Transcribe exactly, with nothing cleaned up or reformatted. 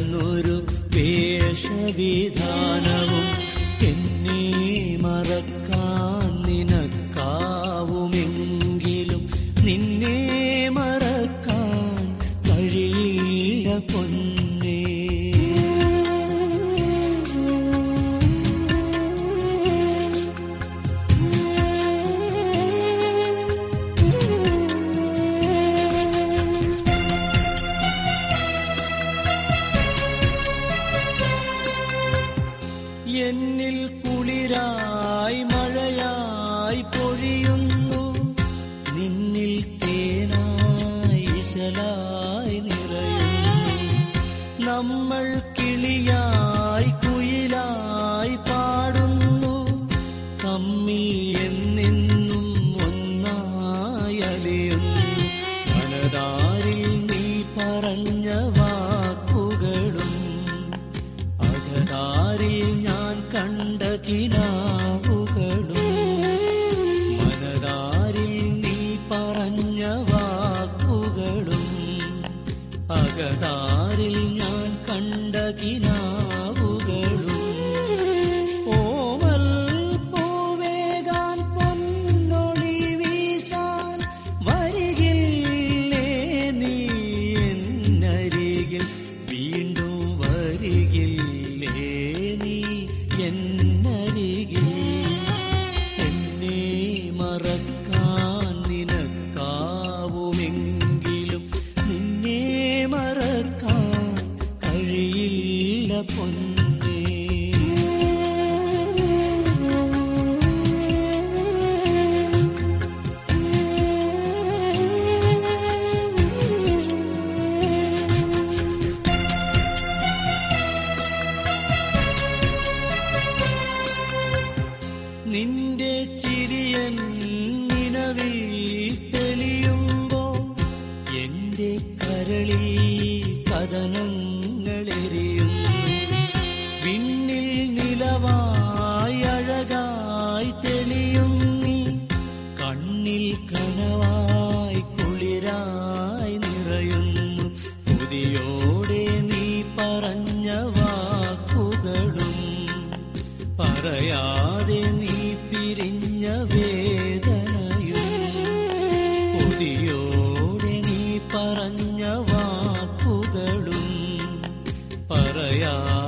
കടന്നൊരു വേഷവിധാനവും എന്നെ മറക്കാൻ നിനക്കാവുമെങ്കിലും നിന്നെ മറക്കാൻ കഴിയില്ല പൊന്നേ. എന്നിൽ കുളിരായി മഴയായി പൊഴിയുന്നു, നിന്നിൽ തേനായി ഇശലായി നിറയുന്നു. നമ്മൾ കിളിയായി കുയിലായി പാടുന്നു, തമ്മിൽ എന്നെന്നും ഒന്നായി അലിയുന്നു. മനതാരിൽ നീ പറഞ്ഞ വാക്കുകളും അകതാരിൽ ഞാൻ കണ്ട കിനാവുകളും, മനതാരിൽ നീ പറഞ്ഞ വാക്കുകളും അകതാരിൽ ഞാൻ കണ്ട കിനാവുകളും. ഓമൽ പൂവേകാൻ പൊന്നൊളി വീശാൻ വരികില്ലേ നീ എന്നരികിൽ, വീണ്ടും വരികില്ലേ നീ എന്നരികിൽ. എന്നെ മറക്കാൻ നിനക്കാവുമെങ്കിലും നിന്നെ മറക്കാൻ കഴിയില്ല പൊന്നേ. നിന്റെ ചിരിയൻ നിലവിൽ തെളിയുമ്പോൾ എന്റെ കരളിൽ കഥനങ്ങളെരിയുന്നു. വിണ്ണിൽ നിലവായി അഴകായി തെളിയും നീ, കണ്ണിൽ കനവായി കുളിരായി നിറയുന്നു. കൊതിയോടെ നീ പറഞ്ഞ വാക്കുകളും പറയാതെ നീ പിരിഞ്ഞ വേദനയും, കൊതിയോടെ നീ പറഞ്ഞ വാക്കുകളും പറയാ